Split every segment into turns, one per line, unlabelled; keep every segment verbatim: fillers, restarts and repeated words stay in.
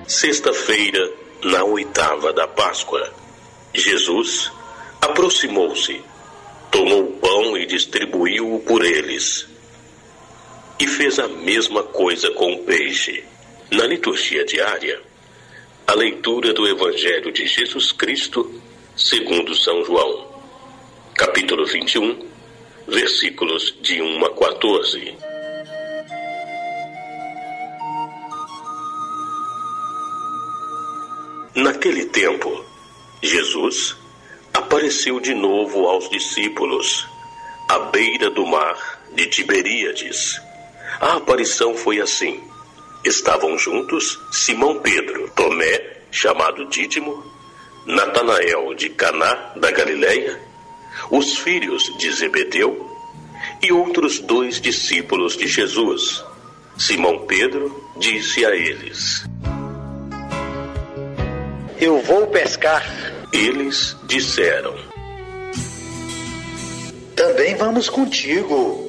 Sexta-feira, na oitava da Páscoa, Jesus aproximou-se, tomou o pão e distribuiu-o por eles. E fez a mesma coisa com o peixe. Na liturgia diária, a leitura do Evangelho de Jesus Cristo, segundo São João, capítulo vinte e um, versículos de um a quatorze. Naquele tempo, Jesus apareceu de novo aos discípulos, à beira do mar de Tiberíades. A aparição foi assim. Estavam juntos Simão Pedro, Tomé, chamado Dídimo, Natanael de Caná da Galileia, os filhos de Zebedeu e outros dois discípulos de Jesus. Simão Pedro disse a eles:
Eu vou pescar.
Eles disseram:
Também vamos contigo.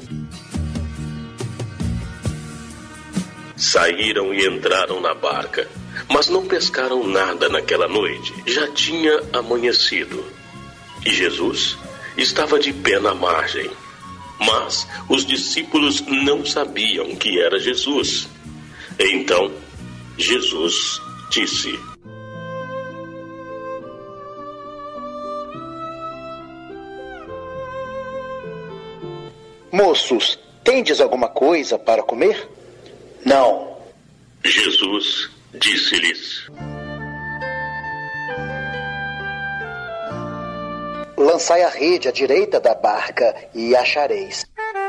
Saíram e entraram na barca, mas não pescaram nada naquela noite. Já tinha amanhecido. E Jesus estava de pé na margem. Mas os discípulos não sabiam que era Jesus. Então, Jesus disse:
Moços, tendes alguma coisa para comer? Não.
Jesus disse-lhes:
Lançai a rede à direita da barca e achareis.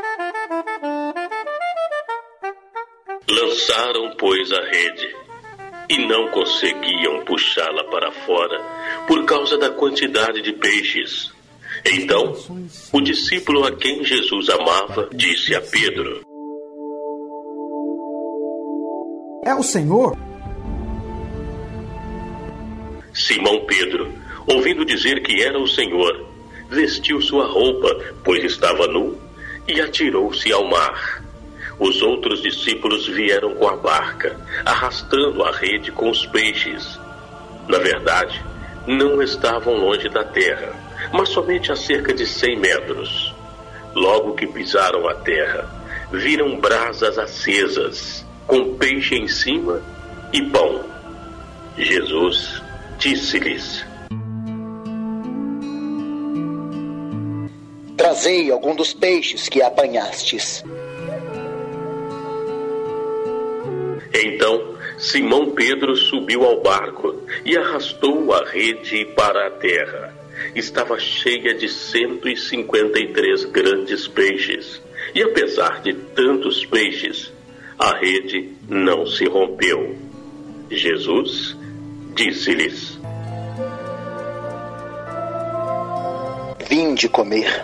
Lançaram, pois, a rede, e não conseguiam puxá-la para fora por causa da quantidade de peixes. Então, o discípulo a quem Jesus amava disse a Pedro:
É o Senhor?
Simão Pedro, ouvindo dizer que era o Senhor, vestiu sua roupa, pois estava nu, e atirou-se ao mar. Os outros discípulos vieram com a barca, arrastando a rede com os peixes. Na verdade, não estavam longe da terra, mas somente a cerca de cem metros. Logo que pisaram a terra, viram brasas acesas, com peixe em cima e pão. Jesus disse-lhes:
Trazei algum dos peixes que apanhastes.
Então Simão Pedro subiu ao barco e arrastou a rede para a terra. Estava cheia de cento e cinquenta e três grandes peixes, e apesar de tantos peixes, a rede não se rompeu. Jesus disse-lhes:
Vinde comer.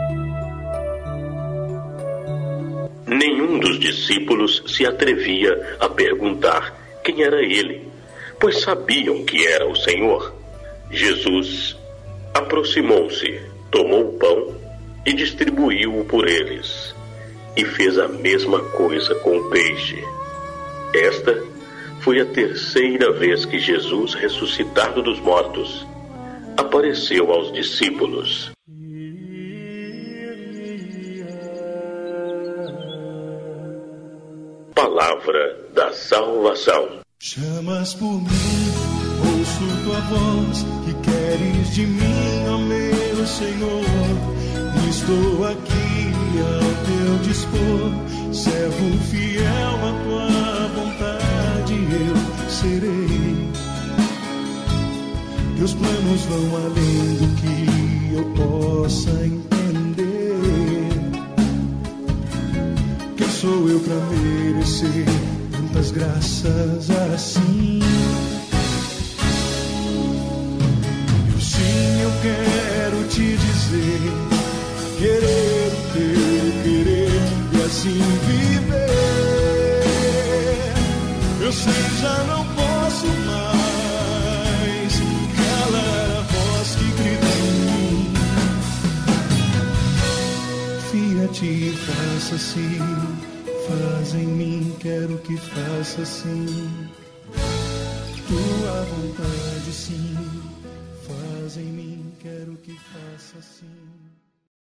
Nenhum dos discípulos se atrevia a perguntar quem era ele, pois sabiam que era o Senhor. Jesus aproximou-se, tomou o pão e distribuiu-o por eles, e fez a mesma coisa com o peixe. Esta foi a terceira vez que Jesus, ressuscitado dos mortos, apareceu aos discípulos. Palavra da salvação.
Chamas por mim, ouço tua voz, que queres de mim, ó meu Senhor. Estou aqui ao teu dispor, servo fiel à tua vontade eu serei. Teus planos vão além do que eu possa entender. Quem sou eu para merecer tantas graças assim? Eu sim, eu quero te dizer, querer o teu querer e assim viver. Eu sei, já não posso mais calar a voz que grita em mim. Fia-te, faça assim, faz em mim, quero que faça assim. tua vontade, sim. Faz em mim, quero que faça assim.